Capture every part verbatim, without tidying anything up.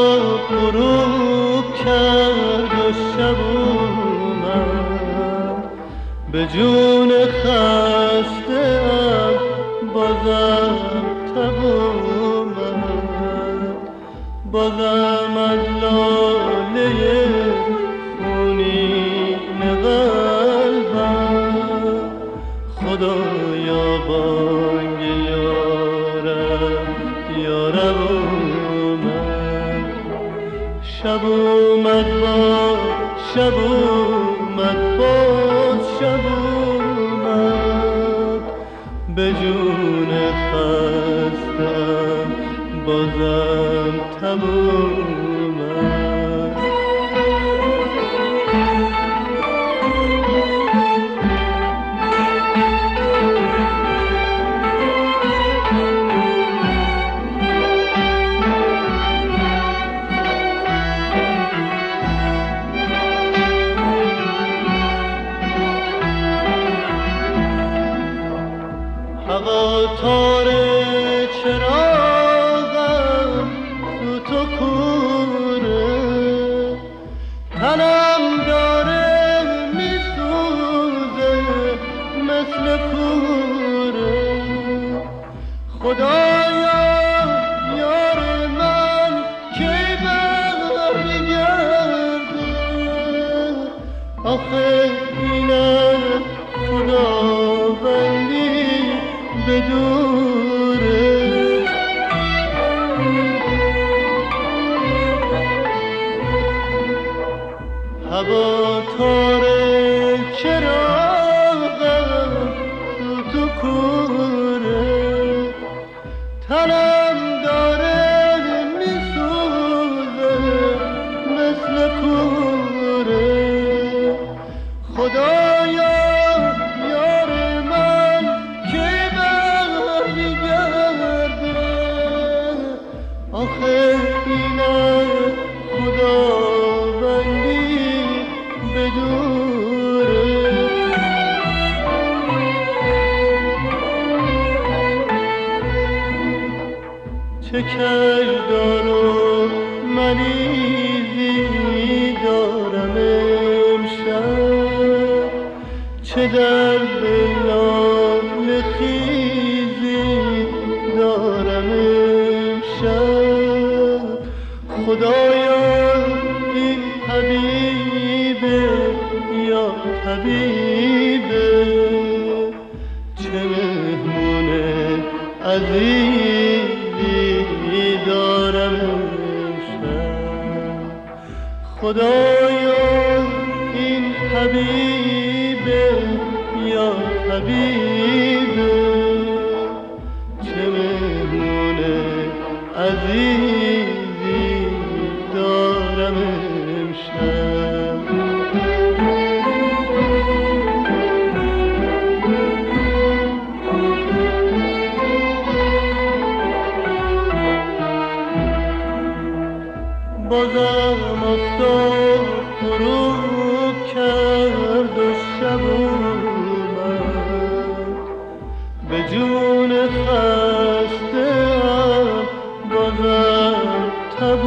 غروب کرد و شب اومد، به جون خسته‌ام بازم تب اومد. بازم از لاله خونین قلبم خدایا بانگ یارم یارم اومد. شب اومد با شب اومد باز شب اومد، به جون خستم بازم تب اومد. هوا تاره چراغم تو تو کوره، تنم داره میسوزه مثل کوره. خدایا یار من کی برمیگرده، آخه اینم خداوندی بدوره. هوا تاره چراغم تو تو کوره، تنم داره میسوزه مثل کوره. خدایا یار من کی برمیگرده، آخه اینم خداوندی بدوره. چه کردار و مریضی دارم امشب، چه درد لاله خیزی دارم امشب. خدایا این حبیبه یا طبیبه، چه مهمون عزیزی دارم امشب. خدایا این حبیبه یا طبیبه، چه مهمون عزیزی دارم امشب. بازم افتاد غروب کرد و شب اومد، به جون خسته‌ام بازم تب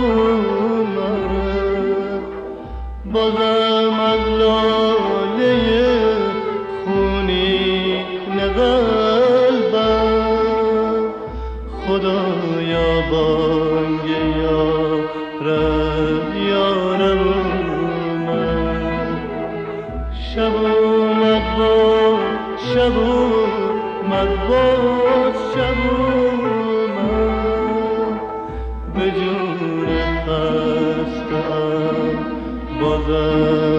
اومد. بازم از لاله خونین قلبم خدایا بانگ یارم یارم اومد. شب اومد با شب اومد باز شب اومد، به جون خسته‌ام بازم